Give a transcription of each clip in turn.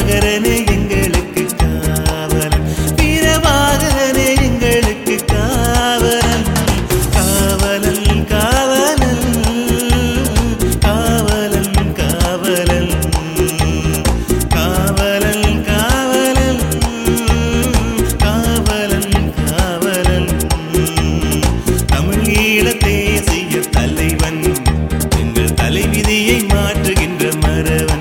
வீரபாகரனே எங்களுக்கு காவலன், வீரபாகரனே எங்களுக்கு காவலன், காவலன் காவலன் காவலன் காவலன் காவலன் காவலன் காவலன் காவலன் தமிழ் ஈழ தேசிய தலைவன், எங்கள் தலைவிதியை மாற்றுகின்ற மறவன்.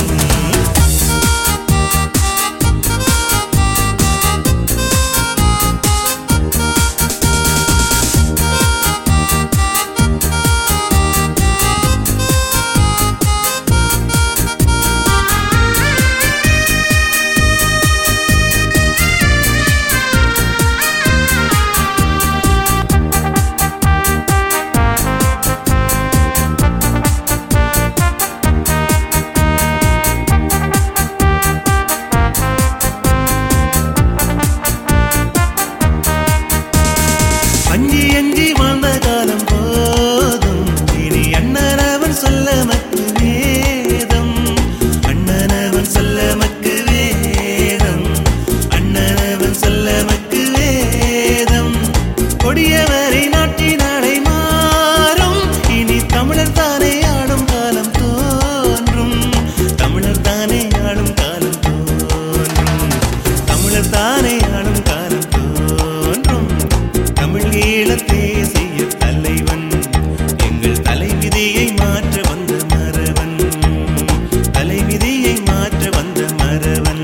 அஞ்சி அஞ்சி வாழ்ந்த காலம் போதும், இனி அண்ணனவன் சொல்ல மக்கு வேதம், அண்ணனவன் சொல்ல மக்கு வேதம், அண்ணனவன் சொல்ல மக்கு வேதம். கொடியவரை நாட்டினாலே மாறும், இனி தமிழர் தானே ஆளும் காலம் தோன்றும், தமிழர் தானே ஆளும் காலம் தோன்றும், தமிழர் தானே ஆளும் காலம் தோன்றும். தமிழ் ஈழ தேசிய தலைவன், எங்கள் தலைவிதியை மாற்ற வந்த மறவன், தலைவிதியை மாற்ற வந்த மறவன்.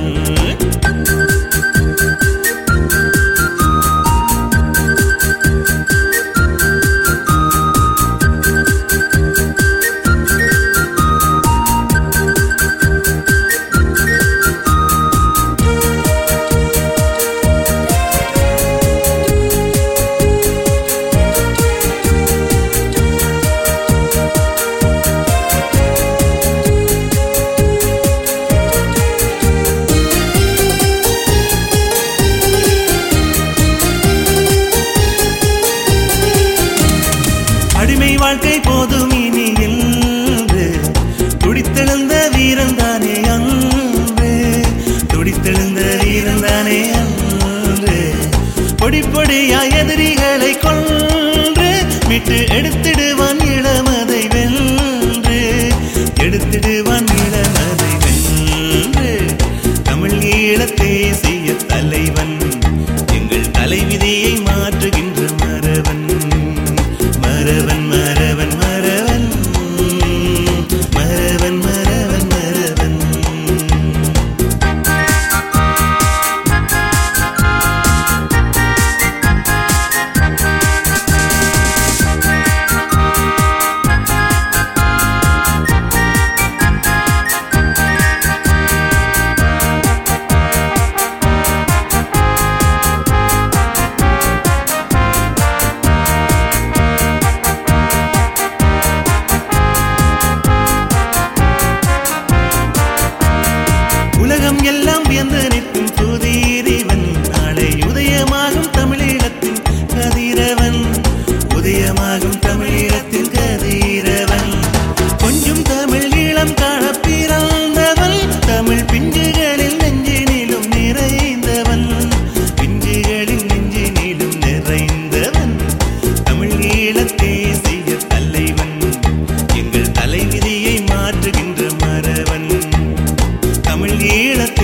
அடிமை வாழ்க்கை போதும் இனி என்று துடித்தெழுந்த வீரன் தானே அன்று, துடித்தெழுந்த வீரன் தானே அன்று. பொடி பொடியாய் எதிரிகளை கொன்று மீட்டு எடுத்திடுவான் இளமதை வென்று, எடுத்திடுவான் இளமதை வென்று. தமிழ் ஈழ தேசிய தலைவன், எங்கள் தலைவிதியை மாற்றுகின்ற மறவன், மறவன் மறவன் மறவன் மறவன் மறவன் மறவன். உலகம் எல்லாம் வியந்து நிற்கும் புதியவன், நாளை உதயமாகும் தமிழீழத்தின் கதிரவன், உதயமாகும் தமிழீழத்தின் கதிரவன். கொஞ்சம் தமிழ் ஈழம் காண பிறந்தவன், தமிழ் பிஞ்சுகளில் நெஞ்சினிலும் நிறைந்தவன், பிஞ்சுகளில் நெஞ்சினிலும் நிறைந்தவன். தமிழ் ஈழ தேசிய தலைவன், எங்கள் தலைவிதியை மாற்றுகின்ற மறவன், தமிழ் ஈழ